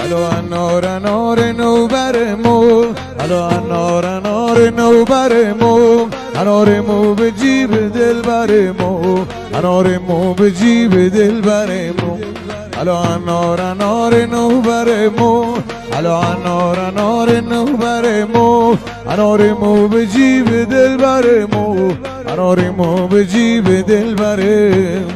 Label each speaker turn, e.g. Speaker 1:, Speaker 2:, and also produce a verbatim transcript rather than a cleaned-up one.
Speaker 1: الو انار انار نوبر مو، الو انار انار نوبر مو، انار مو به جیب دلبر مو، انار مو به جیب دلبر مو. الو انار انار نوبر مو، الو انار انار نوبر مو، انار مو به جیب دلبر مو، انار مو به جیب دلبر مو.